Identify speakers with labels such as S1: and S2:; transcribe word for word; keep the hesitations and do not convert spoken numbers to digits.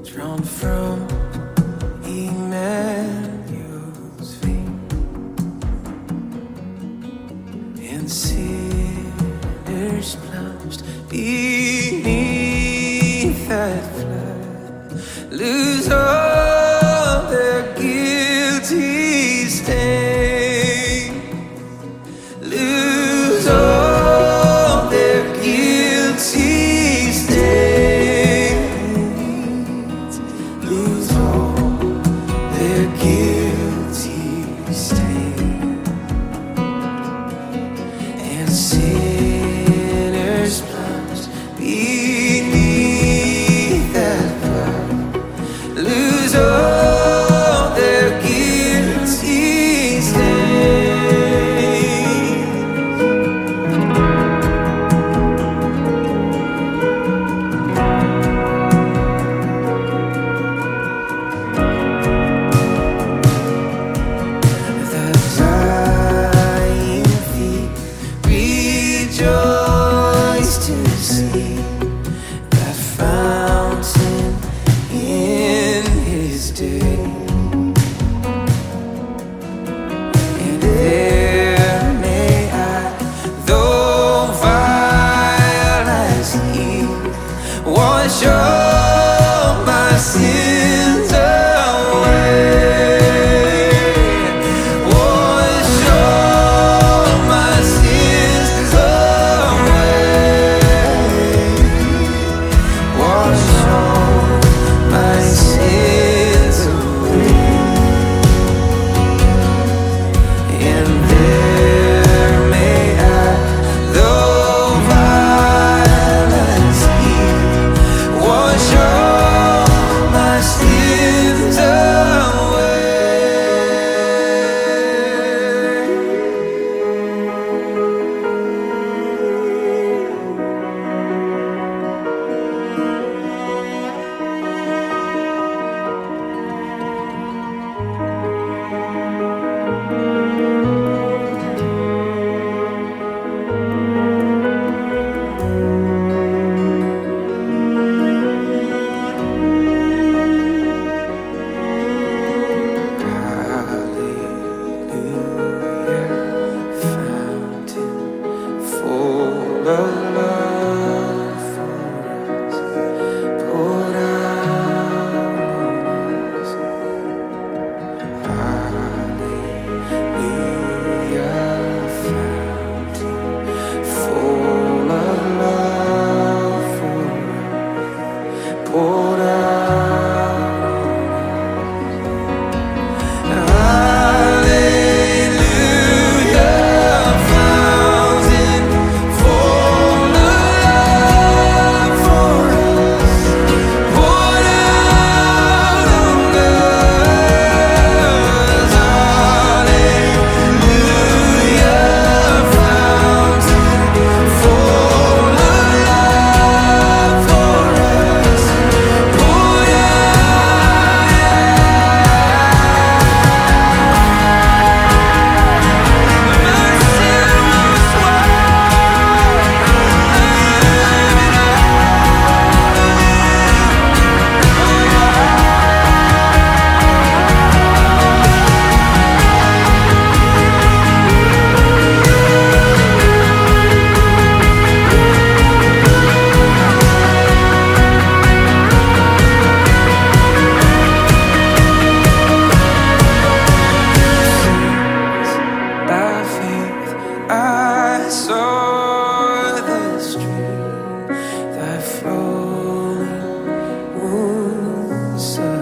S1: drawn from Emmanuel's feet, and sinners plunged beneath that flood lose all their guilty stain, lose all their guilty stains, lose all their guilty stains, and sinners plunged beneath that flood lose all their guilty stains. The dying feet rejoice to see that fountain in his day, and there may I, though vile as he, wash all my sins away, wash all my sins away, wash all my sins away, and there may I, though vile as he, wash all my sins away. Hallelujah, fountain full of love for us, poured out on us. Hallelujah, fountain full of love for us, poured out on us. Hallelujah, fountain full of love for us, poured out on us. Hallelujah, fountain full of love for us, poured by faith I saw the stream, thy flowing wounds.